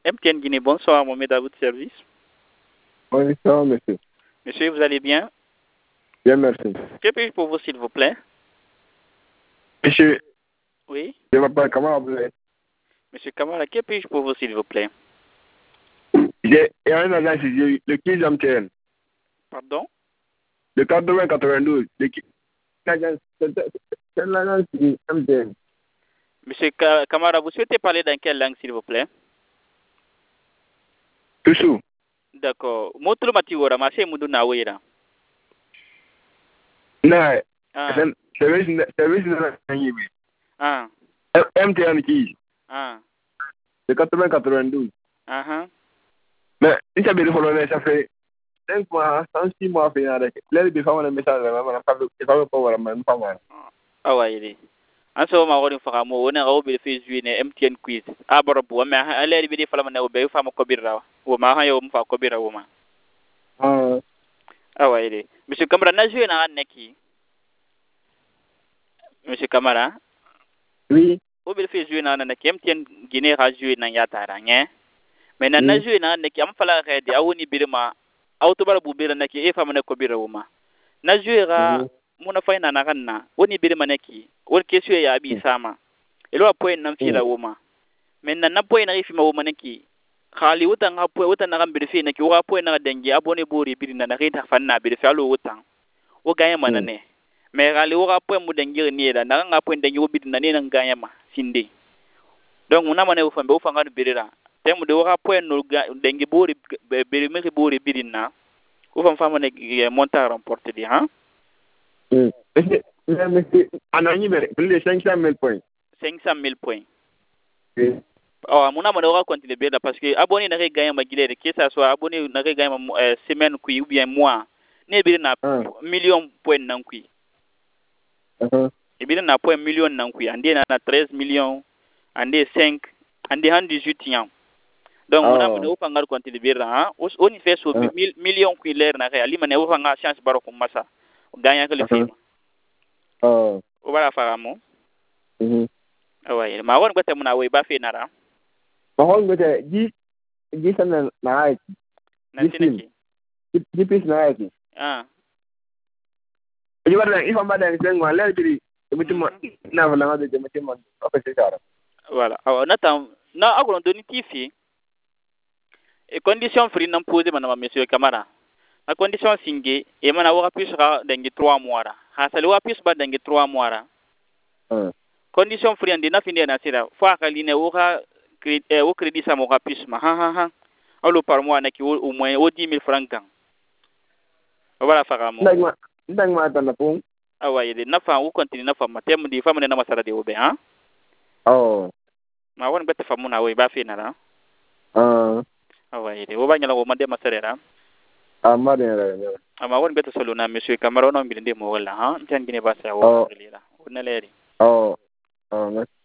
MTN Guinée, bonsoir, Mohamed à votre service. Bonsoir, monsieur. Monsieur, vous allez bien? Bien, merci. Que puis-je pour vous, s'il vous plaît? Monsieur, Oui. je m'appelle comment vous êtes? Monsieur Kamara, que puis-je pour vous, s'il vous plaît? J'ai un agent ici, le 15 MTN. Pardon? Le 80-92. C'est l'agence MTN. Monsieur Kamara, vous souhaitez parler dans quelle langue, s'il vous plaît? Toussou. D'accord. Motul matiwara, ma c'est mudu na wera. Non, Ah. service de Ah. MTN qui? Ah. Le 80-92. Ah. Mais, il s'appelle le ça fait 5 mois, 6 mois, fait avec. Là, il faut un message, il faut pas voir, mais pas mal. Ah ouais, an so ma woni faka mo wona gawo be fe juine MTN quiz abarabu ma aleri be fala na be fa ma kobira wo ma ha yo mu fa kobira wo ma ah ouais monsieur Kamara na jouer na neki monsieur Kamara Oui. wo be fe jouer na neki MTN Guinée ha jouer na ya tara nye mais na jouer na neki am fala redi awoni birima auto bara bu bira neki e fa ma na kobira wo ma na jouer ga muna fa na na kanna woni birima neki won kesio ya bi sama elo point nan fira wo ma men na point na ifima wo ma neki khali wutan ha point wutan na kan birfi neki wo point na dangi abone bori birina na rita fanna birfi alo wutan wo ganya mana ne me khali wo point mu dangi ni da na nga point dangi wo birina ne nan ganya ma sinde donc una mane wo fambe wo fanga birira temu de wo point no dangi bori biri me bori birina wo fam fama ne monta remporté di ha Mais anani mais plus de 500 000 points. 500 000 points. Oui. Oh, mon amant aura continué bien parce que abonné n'a gagné ma guilée, que ça soit abonné n'a gagné ma semaine qui ou bien mois, n'est bien na million point nan qui. Et bien na point million nan qui, andi na 13 millions, andi 5, andi 18 ans. Donc mon amant au fangar continué bien hein, on y fait so million qui l'air na réali mané au fangar chance baro comme massa. Gagner que le film. Oh. O bala faramo. Ah ouais, ma won gote muna we ba fe nara. Ma won gote ji sana na aiki. Na tineki. Ji pis na aiki. Ah. Ji wala ifan ba da ngwa le biri mutum na wala ngade je mutum office kara. Voilà. Alors na agron doni tifi et condition free nan posé manama monsieur Kamara. La condition singe e mana waka plus ra dengi 3 mois ra. Ha sali wa plus ba dengi 3 mois ra. Condition free andi na finde na sira fo akali ne woka au crédit sa mo plus ma ha. Alo par mois na ki au moins au 10 000 francs kan. Voilà faramo. Ndang ta na pon. Ah ouais, na fa ou continue na fa matem di fa na masara de obe ha. Oh. Ma won bete fa muna we ba fe na ra. Ah ouais, wo ba nyala wo mande masarera. Ama won bete solo na monsieur Kamara no mbinde mo wala ha tan gine ba sa wo lira. Wona leri. Oh.